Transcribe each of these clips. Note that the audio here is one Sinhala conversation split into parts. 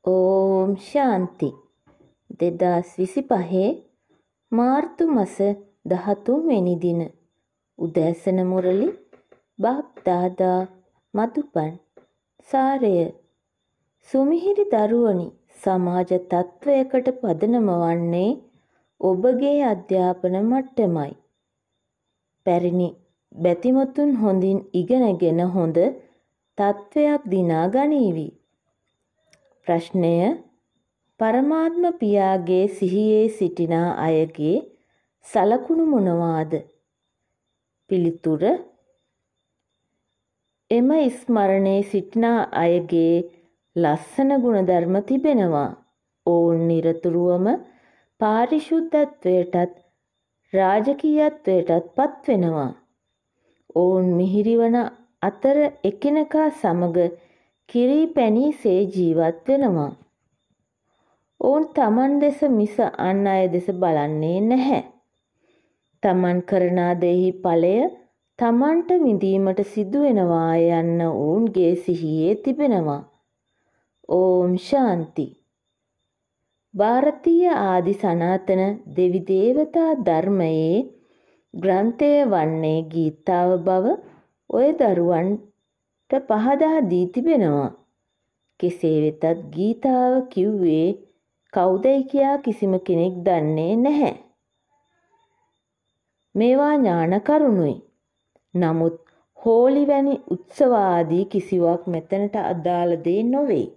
ඕම් ශාන්ති 2025 මාර්තු මස 13 වෙනි දින උදෑසන මුරලි බාග්දාදා මදුබන් සාරය සුමිහිරි දරුවනි සමාජ තත්වයකට පදනම වන්නේ ඔබගේ අධ්‍යාපන මට්ටමයි. පැරණි බැතිමතුන් හොඳින් ඉගෙනගෙන හොඳ තත්වයක් දිනා ගනීවි. ප්‍රශ්නය පරමාත්ම පියාගේ සිහියේ සිටිනා අයගේ සලකුණු මොනවාද? පිළිතුර එම ස්මරණේ සිටිනා අයගේ ලස්සන ගුණධර්ම තිබෙනවා. ඔවුන් නිරතුරුවම පාරිශුද්ධත්වයටත් රාජකීයත්වයටත් පත්වෙනවා. ඔවුන් මිහිරිවන අතර එකිනෙකා සමග කිරී පැණීසේ ජීවත් වෙනවා. ඔවුන් තමන් දෙස මිස අන් අය දෙස බලන්නේ නැහැ. තමන් කරන දෙහි ඵලය තමන්ට විඳීමට සිදු වෙනවා යන්න ඔවුන්ගේ සිහියේ තිබෙනවා. ඕම් ශාන්ති. ಭಾರತೀಯ ආදි සනාතන දෙවි දේවතා ධර්මයේ ග්‍රන්ථය වන්නේ ගීතාව බව ඔය දරුවන්ට පහදා දී තිබෙනවා. කෙසේ වෙතත් ගීතාව කිව්වේ කවුදයි කියා කිසිම කෙනෙක් දන්නේ නැහැ. මේවා ඥාන කරුණුයි. නමුත් හෝලි වැනි උත්සව ආදී කිසිවක් මෙතනට අදාළ දේ නොවේ.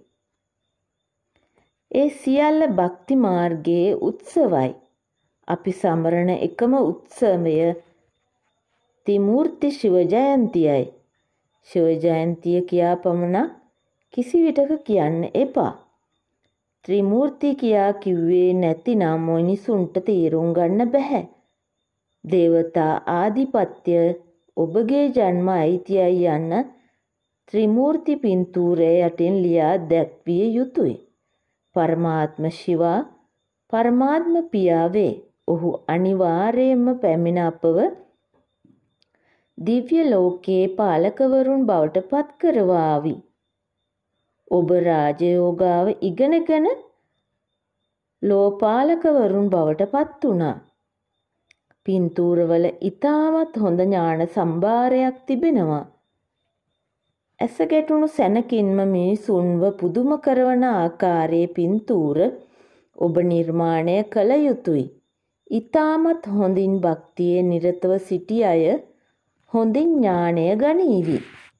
ඒ සියල්ල භක්ති මාර්ගයේ උත්සවයි. අපි සමරන එකම උත්සවය ත්‍රිමූර්ති ශිව ජයන්තියයි. ශිව ජයන්තිය කියා පමණක් කිසි විටක කියන්න එපා. ත්‍රිමූර්ති කියා කිව්වේ නැතිනම් මිනිසුන්ට තේරුම් ගන්න බෑ. දේවතා ආධිපත්‍ය ඔබගේ ජන්ම අයිතියයි යන්න ත්‍රිමූර්ති පින්තූරය යටින් ලියා දැක්විය යුතුය. පරමාත්ම ශිවා පරමාත්ම පියාවේ. ඔහු අනිවාර්යයෙන්ම පැමිණ අපව දිව්‍ය ලෝකයේ පාලකවරුන් බවට පත් කරවාවි. ඔබ රාජයෝගාව ඉගෙනගෙන ලෝපාලකවරුන් බවට පත් වුණා. පින්තූරවල ඉතාමත් හොඳ ඥාන සම්භාරයක් තිබෙනවා. ඇස ගැටුණු සැනකින්ම මිනිසුන්ව පුදුම කරවන ආකාරයේ පින්තූර ඔබ නිර්මාණය කළ යුතුය. ඉතාමත් හොඳින් භක්තියේ නිරතව සිටි අය හොඳින් ඥානය ගනීවි.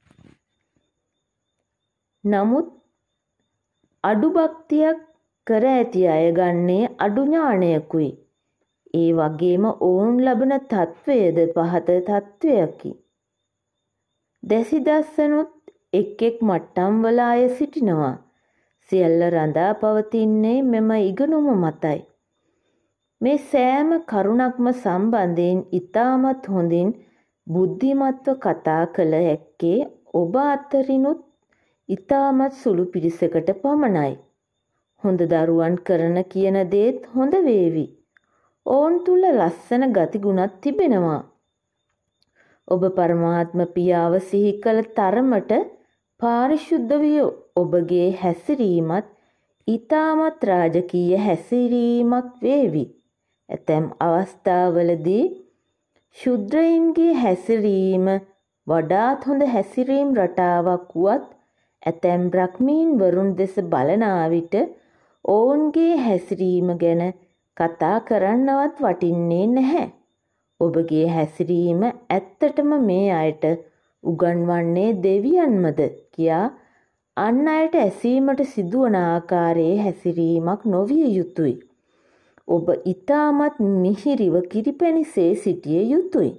නමුත් අඩු භක්තියක් කර ඇති අය ගන්නේ අඩු ඥානයකුයි. ඒ වගේම ඔවුන් ලබන තත්වයද පහත තත්වයකි. දැසිදස්සනුත් එක් එක් මට්ටම් වල අය සිටිනවා. සියල්ල රඳා පවතින්නේ මෙම ඉගෙනුම මතයි. මේ සෑම කරුණක්ම සම්බන්ධයෙන් ඉතාමත් හොඳින් බුද්ධිමත්ව කතා කළ හැක්කේ ඔබ අතරිනුත් ඉතාමත් සුළු පිරිසකට පමණයි. හොඳ දරුවන් කරන කියන දේත් හොඳ වේවි. ඔවුන් තුල ලස්සන ගතිගුණත් තිබෙනවා. ඔබ පරමාත්ම පියාව සිහි කළ තරමට පාරිශුද්ධ විය ඔබගේ හැසිරීමත් ඉතාමත් රාජකීය හැසිරීමක් වේවි. ඇතැම් අවස්ථාවලදී ශුද්‍රයින්ගේ හැසිරීම වඩාත් හොඳ හැසිරීම් රටාවක් වුවත් ඇතැම් බ්‍රහ්මීන් වරුන් දෙස බලන විට ඔවුන්ගේ හැසිරීම ගැන කතා කරන්නවත් වටින්නේ නැහැ. ඔබගේ හැසිරීම ඇත්තටම මේ අයට උගන්වන්නේ දෙවියන්මද කියා අන් අයට ඇසීමට සිදුවන ආකාරයේ හැසිරීමක් නොවිය යුතුය. ඔබ ඉතාමත් මිහිරිව කිරිපැණිසේ සිටිය යුතුය.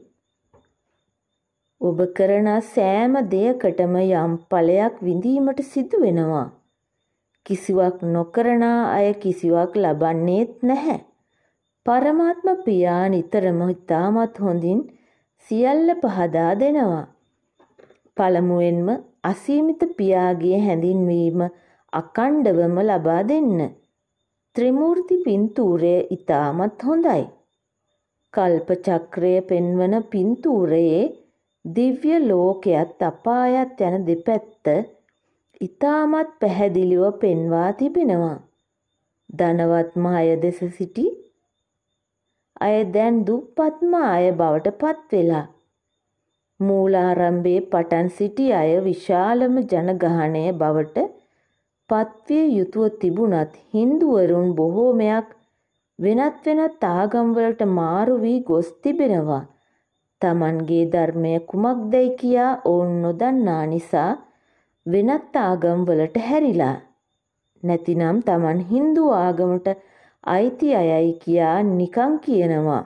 ඔබ කරන සෑම දෙයකටම යම් ඵලයක් විඳීමට සිදු වෙනවා. කිසිවක් නොකරන අය කිසිවක් ලබන්නේත් නැහැ. පරමාත්ම පියා නිතරම ඉතාමත් හොඳින් සියල්ල පහදා දෙනවා. පළමුවෙන්ම අසීමිත පියාගේ හැඳින්වීම අඛණ්ඩවම ලබා දෙන්න. ත්‍රිමූර්ති පින්තූරය ඉතාමත් හොඳයි. කල්ප චක්‍රය පෙන්වන පින්තූරයේ දිව්‍ය ලෝකයත් අපායත් යන දෙපැත්ත ඉතාමත් පැහැදිලිව පෙන්වා තිබෙනවා. ධනවත්ම අය දෙස සිටි අය දැන් දුප්පත්ම අය බවට පත් වෙලා. මූලාරම්භයේ පටන් සිටි අය විශාලම ජනගහනය බවට පත්විය යුතුව තිබුණත් හින්දුවරුන් බොහෝමයක් වෙනත් වෙනත් ආගම්වලට මාරු වී ගොස් තිබෙනවා. තමන්ගේ ධර්මය කුමක්දැයි කියා ඔවුන් නොදන්නා නිසා වෙනත් ආගම්වලට හැරිලා. නැතිනම් තමන් හින්දු ආගමට අයිති අයයි කියා නිකං කියනවා.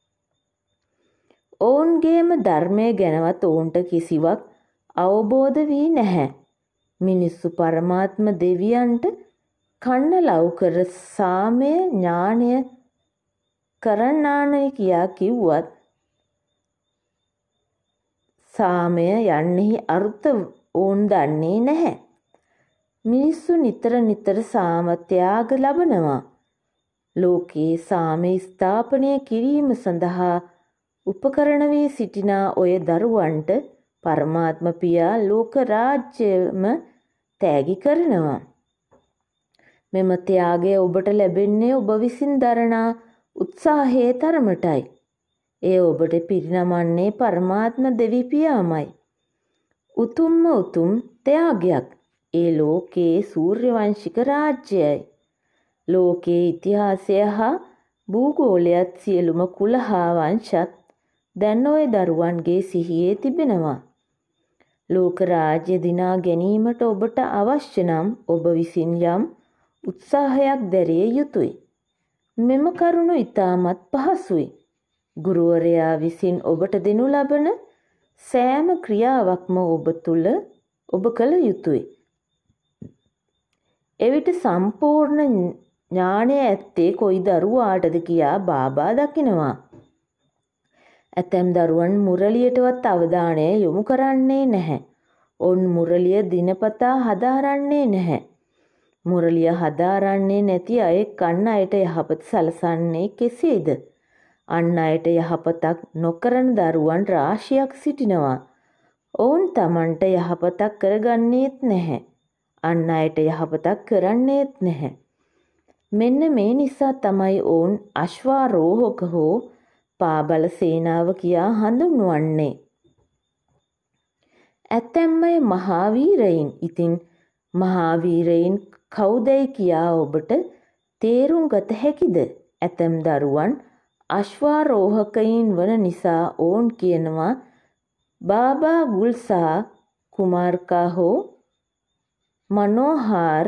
ඔවුන්ගේම ධර්මය ගැනවත් ඔවුන්ට කිසිවක් අවබෝධ වී නැහැ. මිනිස්සු පරමාත්ම දෙවියන්ට කන්න ලව්කර සාමය ඥානය කරන්නානය කියා කිව්වත් සාමය යන්නෙහි අර්ථ ඔවුන් දන්නේ නැහැ. මිනිස්සු නිතර නිතර සාම ත්‍යාග ලබනවා. ලෝකයේ සාමය ස්ථාපනය කිරීම සඳහා උපකරණ වී සිටිනා ඔය දරුවන්ට පරමාත්ම පියා ලෝක රාජ්‍යම තෑගි කරනවා. මෙම ත්‍යාගය ඔබට ලැබෙන්නේ ඔබ විසින් දරනා උත්සාහයේ තරමටයි. එය ඔබට පිරිනමන්නේ පරමාත්ම දෙවිපියාමයි. උතුම්ම උතුම් ත්‍යාගයක්. ඒ ලෝකයේ සූර්යවංශික රාජ්‍යයයි. ලෝකයේ ඉතිහාසය හා භූගෝලයත් සියලුම කුල හා වංශත් දැන් ඔය දරුවන්ගේ සිහියේ තිබෙනවා. ලෝක රාජ්‍ය දිනා ගැනීමට ඔබට අවශ්‍ය නම් ඔබ විසින් යම් උත්සාහයක් දැරිය යුතුය. මෙම කරුණු ඉතාමත් පහසුයි. ගුරුවරයා විසින් ඔබට දෙනු ලබන සෑම ක්‍රියාවක්ම ඔබ තුළ ඔබ කළ යුතුය. එවිට සම්පූර්ණ ඥානය ඇත්තේ කොයි දරුවාටද කියා බාබා දකිනවා. ඇතැම් දරුවන් මුරලියටවත් අවධානය යොමු කරන්නේ නැහැ. ඔවුන් මුරලිය දිනපතා හදාරන්නේ නැහැ. මුරලිය හදාරන්නේ නැති අය අන් අයට යහපත සලසන්නේ කෙසේද? අන් අයට යහපතක් නොකරන දරුවන් රාශියක් සිටිනවා. ඔවුන් තමන්ට යහපතක් කරගන්නේත් නැහැ. අන් අයට යහපතක් කරන්නේත් නැහැ. මෙන්න මේ නිසා තමයි ඔවුන් අශ්වාරෝහක හෝ පාබල සේනාව කියා හඳුන්වන්නේ. ඇතැම් අය මහාවීරයින්. ඉතින් මහාවීරයින් කවුදැයි කියා ඔබට තේරුම් ගත හැකිද? ඇතැම් දරුවන් අශ්වාරෝහකයින් වන නිසා ඔවුන් කියනවා බාබා ගුල්සා කුමාර්කා හෝ මනෝහාර්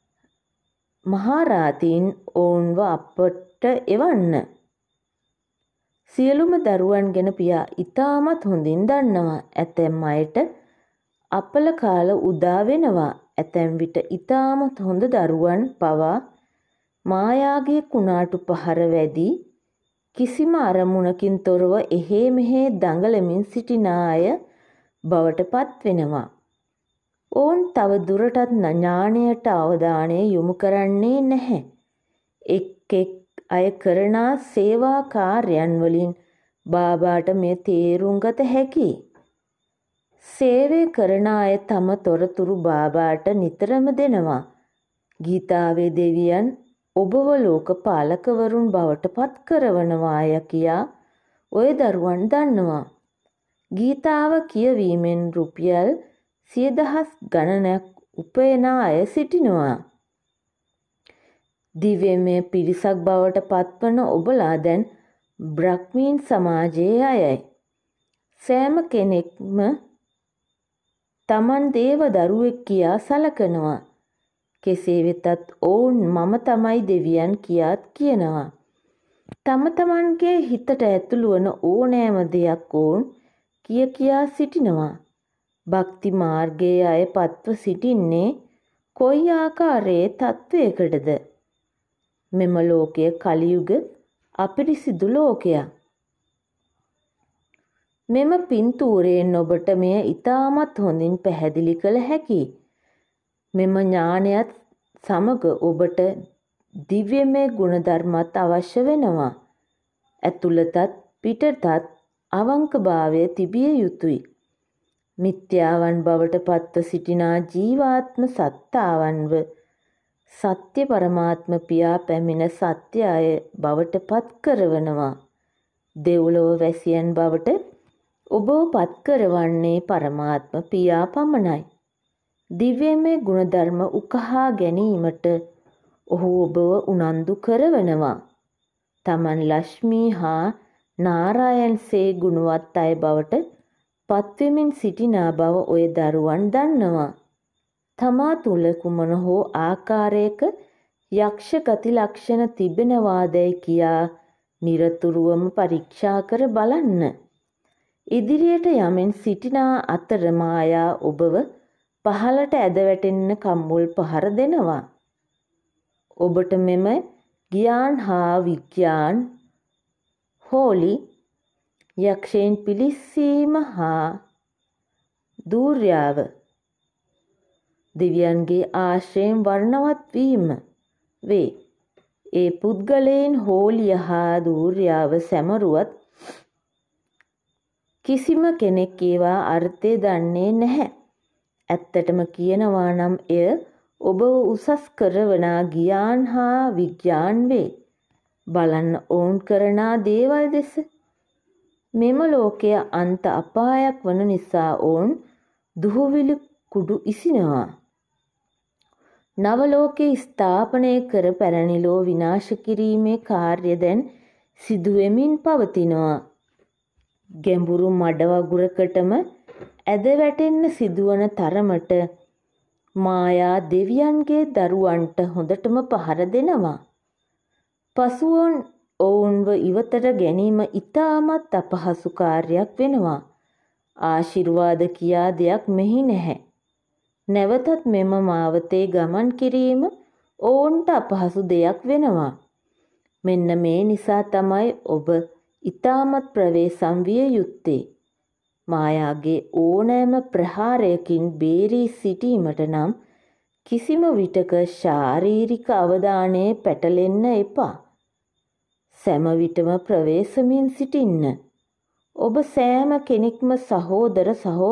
මහරහතින් ඔවුන්ව අපට එවන්න. සියලුම දරුවන් ගැන පියා ඉතාමත් හොඳින් දන්නවා. ඇතැම් අයට අපල කාල උදා වෙනවා. ඇතැම් විට ඉතාමත් හොඳ දරුවන් පවා මායාගේ කුණාටු පහර වැදී කිසිම අරමුණකින් තොරව එහෙ මෙහෙ දඟලමින් සිටින අය බවට පත් වෙනවා. ඔවුන් තව දුරටත් ඥානයට අවධානය යොමු කරන්නේ නැහැ. එක් එක් අය කරනා සේවා කාර්යයන් වලින් බාබාට මේ තේරුම් ගත හැකියි. සේවය කරන අය තම තොරතුරු බාබාට නිතරම දෙනවා. ගීතාවේ දෙවියන් ඔබව ලෝක පාලකවරුන් බවට පත් කරවනවාය කියා ඔය දරුවන් දන්නවා. ගීතාව කියවීමෙන් රුපියල් 100,000 ගණනක් උපයන අය සිටිනවා. දිව්‍යමය පිරිසක් බවට පත්වන ඔබලා දැන් බ්‍රහ්මීන් සමාජයේ අයයි. සෑම කෙනෙක්ම තමන් දේව දරුවෙක් කියා සලකනවා. කෙසේ වෙතත් ඔවුන් මම තමයි දෙවියන් කියාත් කියනවා. තම තමන්ගේ හිතට ඇතුළු වන ඕනෑම දෙයක් ඔවුන් කියා සිටිනවා. භක්ති මාර්ගයේ අය පත්ව සිටින්නේ කොයි ආකාරයේ තත්වයකටද? මෙම ලෝකය කලියුග අපිරිසිදු ලෝකයක්. මෙම පින්තූරයෙන් ඔබට මෙය ඉතාමත් හොඳින් පැහැදිලි කළ හැකියි. මෙම ඥානයත් සමග ඔබට දිව්‍යමය ගුණධර්මත් අවශ්‍ය වෙනවා. ඇතුළතත් පිටතත් අවංකභාවය තිබිය යුතුයි. මිත්‍යාවන් බවට පත්ව සිටිනා ජීවාත්ම සත්තාවන්ව සත්‍ය පරමාත්ම පියා පැමිණ සත්‍යය බවට පත් කරවනවා. දෙව්ලොව වැසියන් බවට ඔබව පත් කරවන්නේ පරමාත්ම පියා පමණයි. දිව්‍යමය ගුණධර්ම උකහා ගැනීමට ඔහු ඔබව උනන්දු කරවනවා. තමන් ලක්ෂ්මී හා නාරායන්සේ ගුණවත් අය බවට පත්වෙමින් සිටිනා බව ඔය දරුවන් දන්නවා. තමා තුල කුමන හෝ ආකාරයක යක්ෂ ගති ලක්ෂණ තිබෙනවාදැයි කියා නිරතුරුවම පරීක්ෂා කර බලන්න. ඉදිරියට යමින් සිටිනා අතර මායා ඔබව පහළට ඇද වැටෙන්න කම්මුල් පහර දෙනවා. ඔබට මෙම ග්‍යාන් හා විඥාන් හෝලි යක්ෂයන් පිලිස්සීම හා දූර්යාව දිව්‍යයන්ගේ ආශ්‍රයෙන් වර්ණවත් වීම වේ. ඒ පුද්ගලයන් හෝලිය හා දූර්යාව සැමරුවත් කිසිම කෙනෙක් ඒවා අර්ථය දන්නේ නැහැ. ඇත්තටම කියනවා නම් එය ඔබ උසස් කරවනා ග්‍යාන් හා විඥාන් වේ. බලන්න ඔවුන් කරනා දේවල් දෙස. මෙම ලෝකය අන්ත අපායක් වන නිසා ඔවුන් දුහවිලි කුඩු ඉසිනවා. නව ලෝකේ ස්ථාපනය කර පැරණි ලෝ විනාශ කිරීමේ කාර්ය දැන් සිදු වෙමින් පවතිනවා. ගැඹුරු මඩ වගුරකටම ඇද වැටෙන්න සිදුවන තරමට මායා දෙවියන්ගේ දරුවන්ට හොඳටම පහර දෙනවා. පසුව ඔවුන්ව ඉවතට ගැනීම ඉතාමත් අපහසු කාර්යයක් වෙනවා. ආශිර්වාද කියා දෙයක් මෙහි නැහැ. නැවතත් මෙම මාවතේ ගමන් කිරීම ඔවුන්ට අපහසු දෙයක් වෙනවා. මෙන්න මේ නිසා තමයි ඔබ ඉතාමත් ප්‍රවේශම් විය යුත්තේ. මායාගේ ඕනෑම ප්‍රහාරයකින් බේරී සිටීමට නම් කිසිම විටක ශාරීරික අවධානය පැටලෙන්න එපා. සෑම විටම ප්‍රවේශමින් සිටින්න. ඔබ සෑම කෙනෙක්ම සහෝදර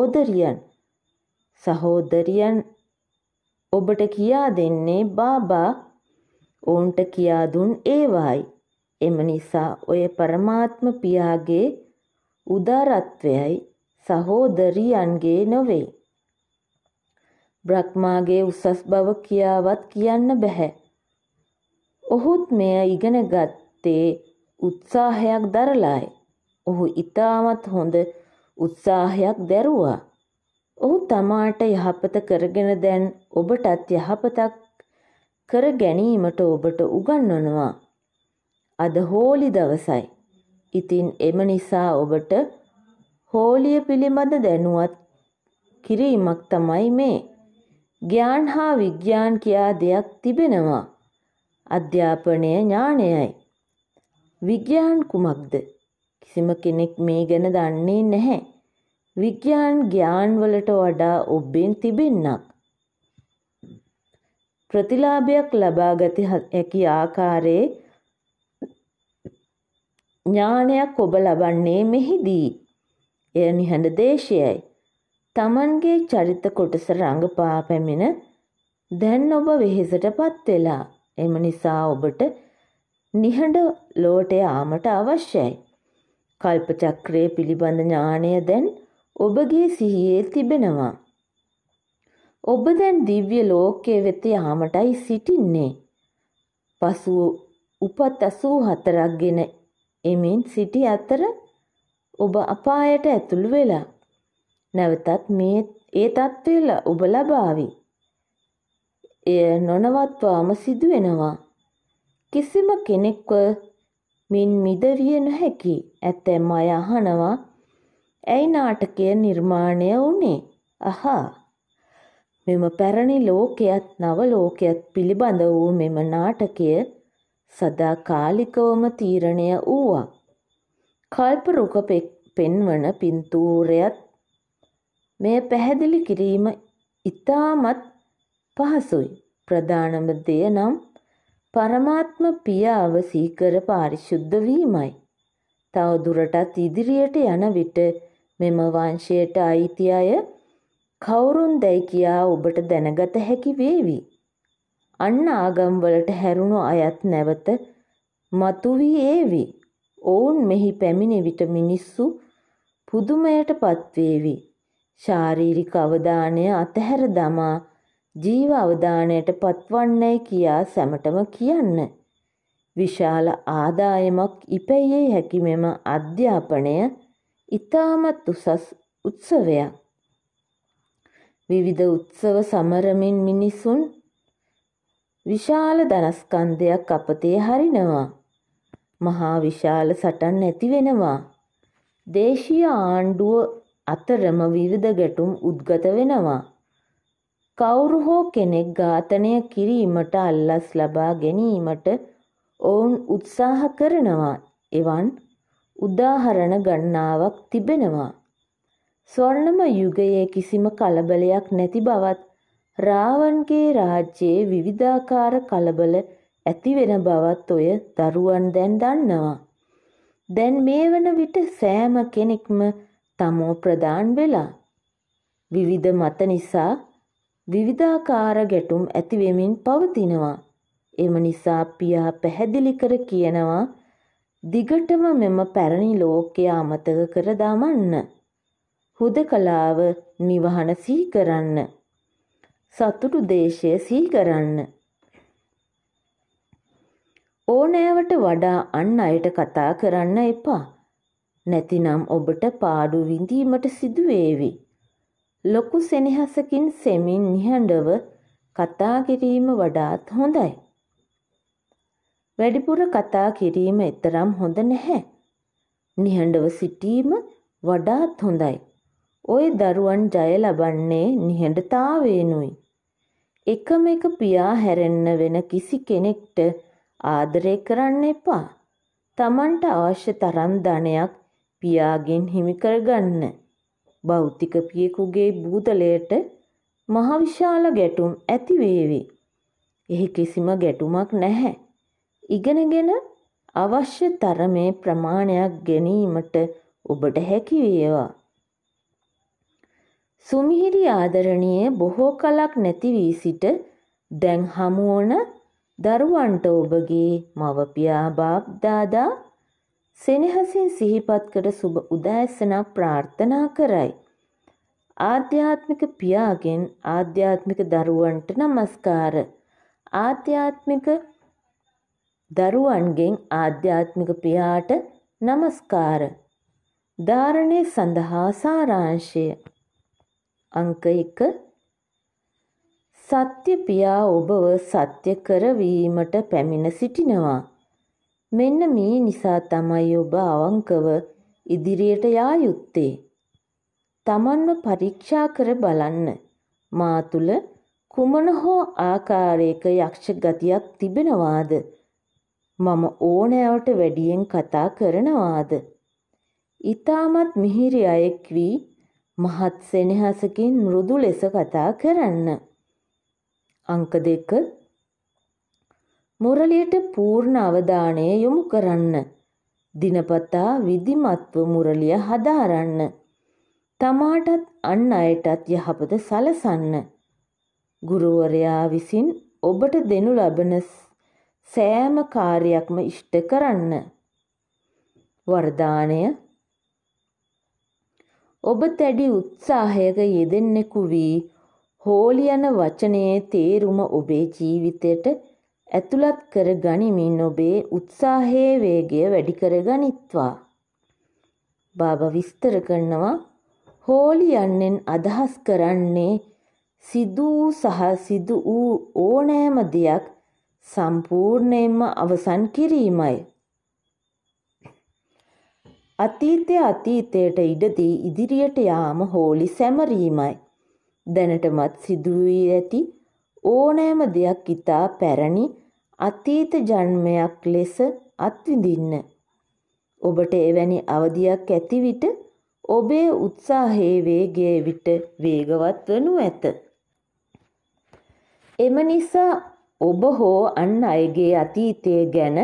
සහෝදරියන් ඔබට කියා දෙන්නේ බාබා ඔවුන්ට කියා දුන් ඒවායි. එම නිසා ඔය පරමාත්ම පියාගේ උදාරත්වයයි සහෝදරියන්ගේ නොවේ. බ්‍රහ්මාගේ උසස් බව කියාවත් කියන්න බැහැ. ඔහුත් මෙය ඉගෙන ගත්තේ උත්සාහයක් දරලායි. ඔහු ඉතාමත් හොඳ උත්සාහයක් දැරුවා. ඔහු තමාට යහපත කරගෙන දැන් ඔබටත් යහපතක් කර ගැනීමට ඔබට උගන්වනවා. අද හෝලි දවසයි. ඉතින් එම නිසා ඔබට හෝලිය පිළිබඳ දැනුවත් කිරීමක් තමයි මේ. ග්‍යාන් හා විඥාන් කියා දෙයක් තිබෙනවා. අධ්‍යාපනය ඥානයයි. විඥාන් කුමක්ද? කිසිම කෙනෙක් මේ ගැන දන්නේ නැහැ. විඥාන් ග්‍යාන් වලට වඩා ඔබෙන් තිබෙන්නක්. ප්‍රතිලාභයක් ලබා ගත හැකි ආකාරයේ ඥානයක් ඔබ ලබන්නේ මෙහිදී. එය නිහඬ දේශයයි. තමන්ගේ චරිත කොටස රඟපා පැමිණ දැන් ඔබ වෙහෙසටපත් වෙලා. එම නිසා ඔබට නිහඬ ලෝට යාමට අවශ්‍යයි. කල්ප චක්‍රය පිළිබඳ ඥානය දැන් ඔබගේ සිහියේ තිබෙනවා. ඔබ දැන් දිව්‍ය ලෝකයේ වෙත යාමටයි සිටින්නේ. පසු උපත් 84ක් ගෙන එමින් සිටි අතර ඔබ අපායට ඇතුළු වෙලා. නැවතත් ඒ තත්ත්වය ඔබ ලබාවි. එය නොනවත්වාම සිදු වෙනවා. කිසිම කෙනෙක්ව මින් මිදවිය නොහැකි. ඇතැම් අය අහනවා ඇයි නාටකය නිර්මාණය වුණේ? අහා. මෙම පැරණි ලෝකයත් නව ලෝකයත් පිළිබඳ වූ මෙම නාටකය සදාකාලිකවම තීරණය වූවා. කල්ප රුක පෙන්වන පින්තූරයත් මෙය පැහැදිලි කිරීම ඉතාමත් පහසුයි. ප්‍රධානම දෙය නම් පරමාත්ම පියාව සීකර පාරිශුද්ධ වීමයි. තව දුරටත් ඉදිරියට යන විට මෙම වංශයට අයිති අය කවුරුන් දැයි කියා ඔබට දැනගත හැකි වේවි. අන්න ආගම්වලට හැරුණු අයත් නැවත මතුවී ඒවි. ඔවුන් මෙහි පැමිණි විට මිනිස්සු පුදුමයට පත්වේවි. ශාරීරික අවධානය අතහැර දමා ජීව අවධානයට පත්වන්නයි කියා සැමටම කියන්න. විශාල ආදායමක් ඉපැයිය හැකි මෙම අධ්‍යාපනය ඉතාමත් උසස් උත්සවයක්. විවිධ උත්සව සමරමින් මිනිසුන් විශාල ධනස්කන්ධයක් අපතේ හරිනවා. මහා විශාල සටන් ඇති වෙනවා. දේශීය ආණ්ඩුව අතරම විවිධ ගැටුම් උද්ගත වෙනවා. කවුරු හෝ කෙනෙක් ඝාතනය කිරීමට අල්ලස් ලබා ගැනීමට ඔවුන් උත්සාහ කරනවා. එවන් උදාහරණ ගණනාවක් තිබෙනවා. ස්වර්ණම යුගයේ කිසිම කලබලයක් නැති බවත් රාවන්ගේ රාජ්‍යයේ විවිධාකාර කලබල ඇති වෙන බවත් ඔය දරුවන් දැන් දන්නවා. දැන් මේ වන විට සෑම කෙනෙක්ම තමෝ ප්‍රධාන වෙලා. විවිධ මත නිසා විවිධාකාර ගැටුම් ඇති වෙමින් පවතිනවා. එම නිසා පියා පැහැදිලි කර කියනවා දිගටම මෙම පැරණි ලෝකය අමතක කර දමන්න. හුදකලාව නිවහන සිහි කරන්න. සතුටු දේශය සිහි කරන්න. ඕනෑවට වඩා අන් අයට කතා කරන්න එපා. නැතිනම් ඔබට පාඩු විඳීමට සිදුවේවි. ලොකු සෙනෙහසකින් සෙමින් නිහඬව කතා කිරීම වඩාත් හොඳයි. වැඩිපුර කතා කිරීම එතරම් හොඳ නැහැ. නිහඬව සිටීම වඩාත් හොඳයි. ඔය දරුවන් ජය ලබන්නේ නිහඬතාවයෙනුයි. එකම එක පියා හැරෙන්න වෙන කිසි කෙනෙක්ට ආදරය කරන්න එපා. තමන්ට අවශ්‍ය තරම් ධනයක් පියාගෙන් හිමි කරගන්න. භෞතික පියෙකුගේ බූදලයට මහ විශාල ගැටුම් ඇති වේවි. එහි කිසිම ගැටුමක් නැහැ. ඉගෙනගෙන අවශ්‍ය තරමේ ප්‍රමාණයක් ගැනීමට ඔබට හැකි වේවා. සුමිහිරි ආදරණීය බොහෝ කලක් නැති වී සිට දැන් හමුවන දරුවන්ට ඔබගේ මව්පියා බාප් දාදා සෙනෙහසින් සිහිපත් කර සුබ උදෑසනක් ප්‍රාර්ථනා කරයි. ආධ්‍යාත්මික පියාගෙන් ආධ්‍යාත්මික දරුවන්ට නමස්කාර. ආධ්‍යාත්මික දරුවන්ගෙන් ආධ්‍යාත්මික පියාට නමස්කාර. ධාරණය සඳහා සාරාංශය. අංක 1. සත්‍ය පියා ඔබව සත්‍ය කරවීමට පැමිණ සිටිනවා. මෙන්න මේ නිසා තමයි ඔබ අවංකව ඉදිරියට යා යුත්තේ. තමන්ව පරීක්ෂා කර බලන්න. මා තුළ කුමන හෝ ආකාරයක යක්ෂ ගතියක් තිබෙනවාද? මම ඕනෑවට වැඩියෙන් කතා කරනවාද? ඊටමත් මිහිරි අයෙක් වී මහත් සෙනෙහසකින් මෘදු ලෙස කතා කරන්න. අංක 2. මුරලියට පූර්ණ අවධානය යොමු කරන්න. දිනපතා විධිමත්ව මුරලිය හදාරන්න. තමාටත් අන් අයටත් යහපත සලසන්න. ගුරුවරයා විසින් ඔබට දෙනු ලබන සෑම කාර්යයක්ම ඉෂ්ට කරන්න. වරදානය. ඔබ දැඩි උත්සාහයක යෙදෙන්නෙකු වී හෝලි යන වචනයේ තේරුම ඔබේ ජීවිතයට ඇතුළත් කර ගනිමින් ඔබේ උත්සාහයේ වේගය වැඩි කර ගනිත්වා. බාබා විස්තර කරනවා හෝලි යන්නෙන් අදහස් කරන්නේ සිදු වූ ඕනෑම දෙයක් සම්පූර්ණයෙන්ම අවසන් කිරීමයි. අතීතයට ඉඩ දී ඉදිරියට යාම හෝලි සැමරීමයි. දැනටමත් සිදු වී ඇති ඕනෑම දෙයක් ඉතා පැරණි අතීත ජන්මයක් ලෙස අත්විඳින්න. ඔබට එවැනි අවධියක් ඇති විට ඔබේ උත්සාහයේ වේගය විට වේගවත් වනු ඇත. එම නිසා ඔබ හෝ අන් අයගේ අතීතය ගැන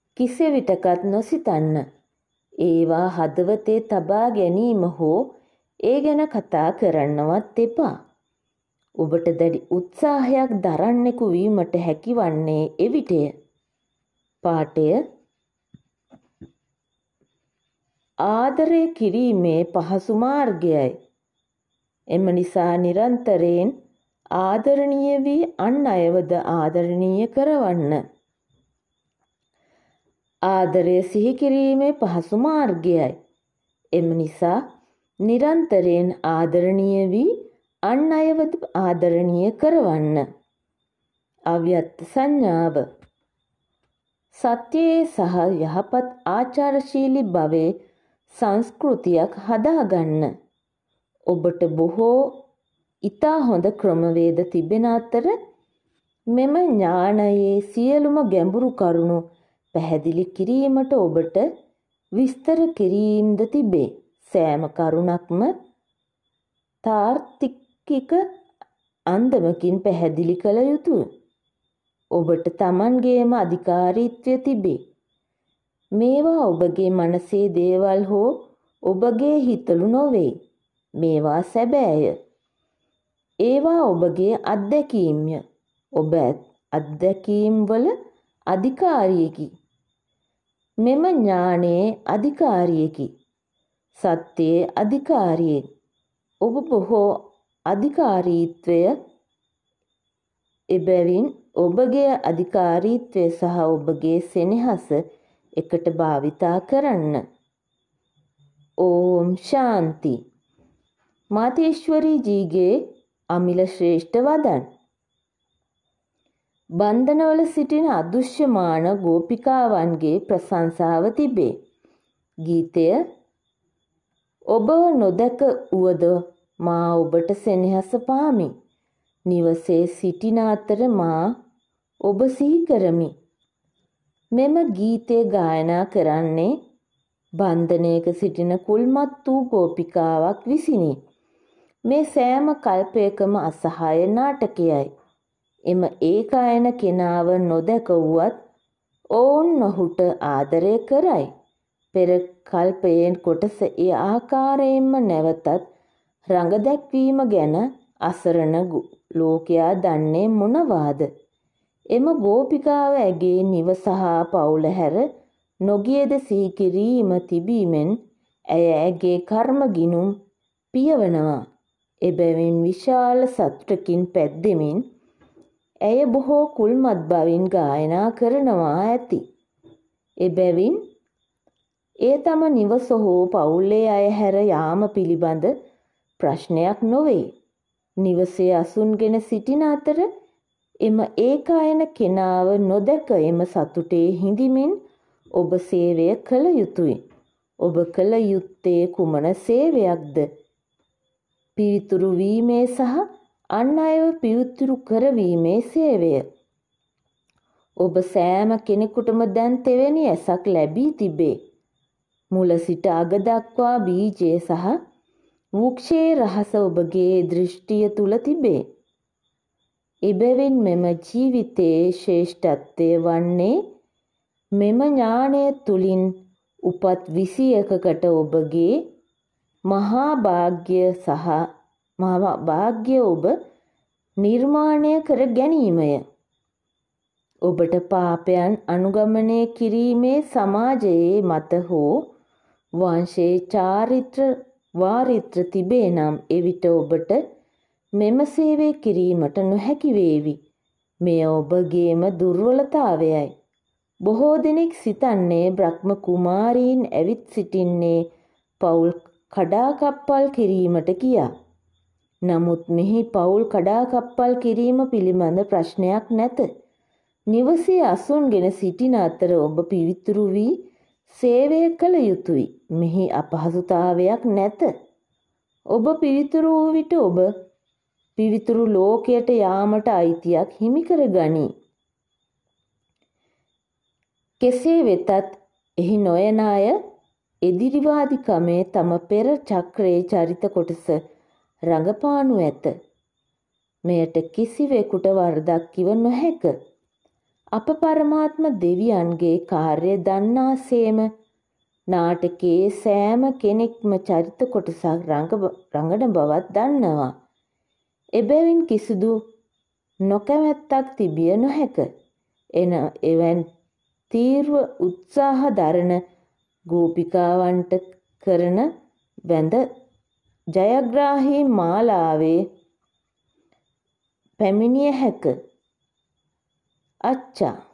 කිසිවිටකත් නොසිතන්න. ඒවා හදවතේ තබා ගැනීම හෝ ඒ ගැන කතා කරන්නවත් එපා. ඔබට දැඩි උත්සාහයක් දරන්නෙකු වීමට හැකිවන්නේ එවිටය. පාඨය ආදරය කිරීමේ පහසු මාර්ගයයි. එම නිසා නිරන්තරයෙන් ආදරණීය වී අන් අයවද ආදරණීය කරවන්න. ආදරය සිහි කිරීමේ පහසු මාර්ගයයි. එම නිසා නිරන්තරයෙන් ආදරණීය වී අන් අයවද ආදරණීය කරවන්න. අව්‍යක්ත සංඥාව සත්‍යයේ සහ යහපත් ආචාරශීලී භවයේ සංස්කෘතියක් හදාගන්න. ඔබට බොහෝ ඉතා හොඳ ක්‍රමවේද තිබෙන අතර මෙම ඥානයේ සියලුම ගැඹුරු කරුණු පැහැදිලි කිරීමට ඔබට විස්තර කිරීම්ද තිබේ. සෑම කරුණක්ම තාර්කික අන්දමකින් පැහැදිලි කළ යුතුය. ඔබට Tamanගේම අධිකාරීත්වය තිබේ. මේවා ඔබගේ මනසේ දේවල් හෝ ඔබගේ හිතලු නොවේ. මේවා සැබෑය. ඒවා ඔබගේ අත්දැකීම්ය. ඔබ අත්දැකීම් වල අධිකාරියෙකි. මෙම ඥානයේ අධිකාරියෙකි. සත්‍යයේ අධිකාරියෙක්. ඔබ බොහෝ අධිකාරීත්වය එබැවින් ඔබගේ අධිකාරීත්වය සහ ඔබගේ සෙනෙහස එකට භාවිතා කරන්න. ඕම් ශාන්ති. මාතේශ්වරී ජීගේ අමිල ශ්‍රේෂ්ඨ වදන්. බන්ධනවල සිටින අදෘශ්‍යමාන ගෝපිකාවන්ගේ ප්‍රශංසාව තිබේ. ගීතය ඔබ නොදැක වුවද මා ඔබට සෙනෙහස පාමි. නිවසේ සිටින අතර මා ඔබ සිහි කරමි. මෙම ගීතය ගායනා කරන්නේ බන්ධනයක සිටින කුල්මත් වූ ගෝපිකාවක් විසිනි. මේ සෑම කල්පයකම අසහාය නාටකයයි. එම ඒකායන කෙනාව නොදැක වුවත් ඔවුන් ඔහුට ආදරය කරයි. පෙර කල්පයෙන් කොටස ඒ ආකාරයෙන්ම නැවතත් රඟ දැක්වීම ගැන අසරණ ලෝකයා දන්නේ මොනවාද? එම ගෝපිකාව ඇගේ නිවස හා පවුල හැර නොගියද සිහි කිරීම තිබීමෙන් ඇය ඇගේ කර්ම ගිණුම් පියවනවා. එබැවින් විශාල සතුටකින් පැද්දෙමින් ඇය බොහෝ කුල්මත් බවින් ගායනා කරනවා ඇති. එබැවින් එය තම නිවස හෝ පවුලේ අය හැර යාම පිළිබඳ ප්‍රශ්නයක් නොවේ. නිවසේ අසුන්ගෙන සිටින අතර එම ඒකායන කෙනාව නොදැක එම සතුටේ හිඳිමින් ඔබ සේවය කළ යුතුය. ඔබ කළ යුත්තේ කුමන සේවයක්ද? පිවිතුරු වීමේ සහ අන් අයව පිවිතුරු කරවීමේ සේවය. ඔබ සෑම කෙනෙකුටම දැන් තෙවැනි ඇසක් ලැබී තිබේ. මුල සිට අග දක්වා බීජය සහ වෘක්ෂයේ රහස ඔබගේ දෘෂ්ටිය තුල තිබේ. එබැවින් මෙම ජීවිතයේ ශ්‍රේෂ්ඨත්වය වන්නේ මෙම ඥානය තුලින් උපත් 21කට ඔබගේ මහා භාග්‍ය ඔබ නිර්මාණය කර ගැනීමය. ඔබට පාපයන් අනුගමනය කිරීමේ සමාජයේ මත හෝ වංශයේ වාරිත්‍ර තිබේ නම් එවිට ඔබට මෙම සේවය කිරීමට නොහැකි වේවි. මෙය ඔබගේම දුර්වලතාවයයි. බොහෝ දෙනෙක් සිතන්නේ බ්‍රහ්ම කුමාරීන් ඇවිත් සිටින්නේ පවුල් කඩාකප්පල් කිරීමට කියා. නමුත් මෙහි පවුල් කඩාකප්පල් කිරීම පිළිබඳ ප්‍රශ්නයක් නැත. නිවසේ අසුන්ගෙන සිටින අතර ඔබ පිවිතුරු වී සේවය කළ යුතුය. මෙහි අපහසුතාවයක් නැත. ඔබ පිවිතුරු වූ විට ඔබ පිවිතුරු ලෝකයට යාමට අයිතියක් හිමි කර ගනී. කෙසේ වෙතත් එහි නොයන අය එදිරිවාදිකමේ තම පෙර චක්‍රයේ චරිත කොටස රඟපානු ඇත. මෙයට කිසිවෙකුට වරදක් කිව නොහැක. අප පරමාත්ම දෙවියන්ගේ කාර්ය දන්නාසේම නාටකයේ සෑම කෙනෙක්ම චරිත කොටසක් රඟන බවත් දන්නවා. එබැවින් කිසිදු නොකැමැත්තක් තිබිය නොහැක. එවන් තීව්‍ර උත්සාහ දරන ගෝපිකාවන්ට කරන වැඳ ජයග්‍රාහී මාලාවේ පැමිණිය හැක. අච්චා